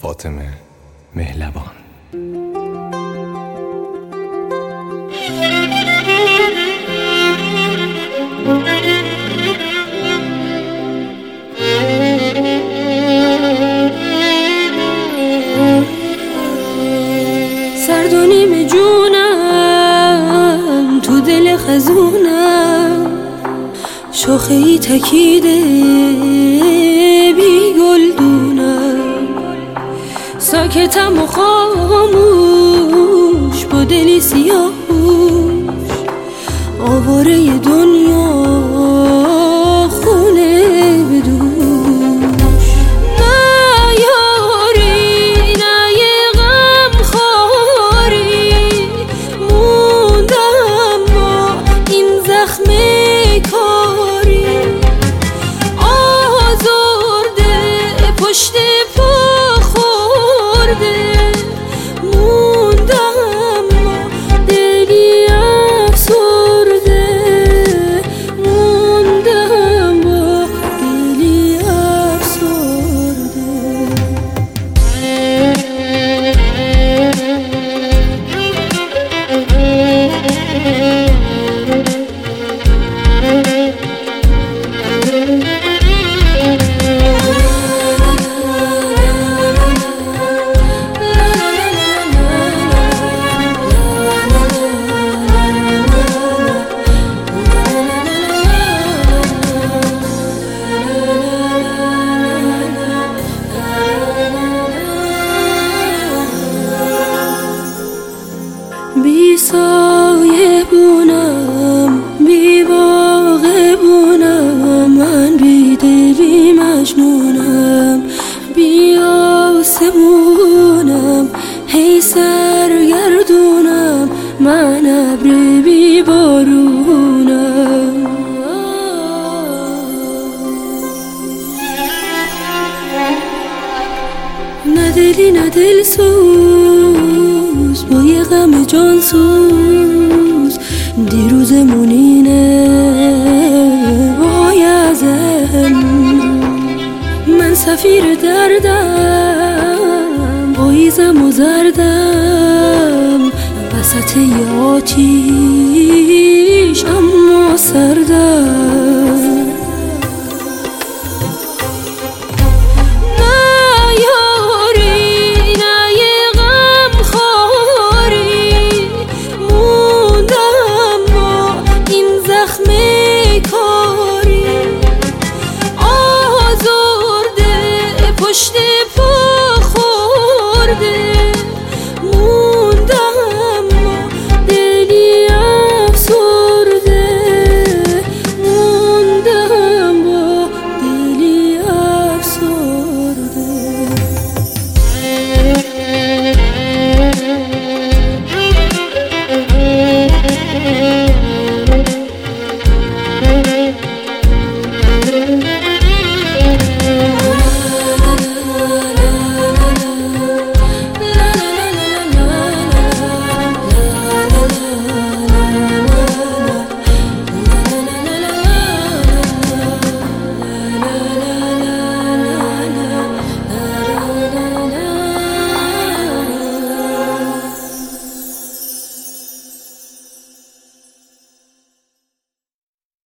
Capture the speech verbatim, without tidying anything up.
فاطمه مهلبان. سرد و نیم جونم تو دل خزونم، شاخه ای تکیده بی گلدونم، ساکتم و خاموش با دلی سیاهوش، آواره دنیا خونه بدوش. نه یاری نه یه غم خاری، موندم با این زخم کاری، آزرده پشت پا خورده، موندم با دلی افسرده، موندم با دلی افسرده. بی سایه بونم بی واقع بونم، من بی دلی مجنونم، بی آسمونم هی سرگردونم، من ابر بی بارونم. نه دلی نه دل سوز با یه غم جان سوز، دیروزمون اینه وای ازم، من سفیر دردم پاییزم و زردم، وسط یه آتیش اما سردم.